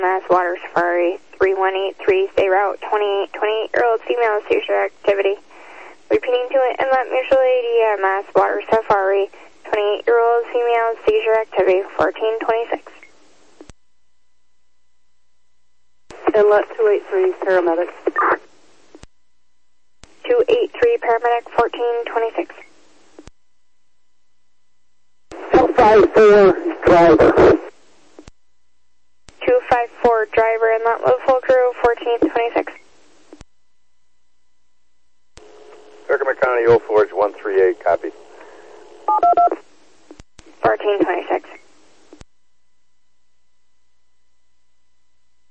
Mass Water Safari 3183, stay route 28-year-old female seizure activity. Repeating to it, inlet mutual AD Mass Water Safari 28-year-old female seizure activity 1426. Inlet 283, paramedic. 283, paramedic 1426. 254, driver. 254, driver, inlet low full crew 1426. Herkimer County 0 Forge 138, copy. 1426.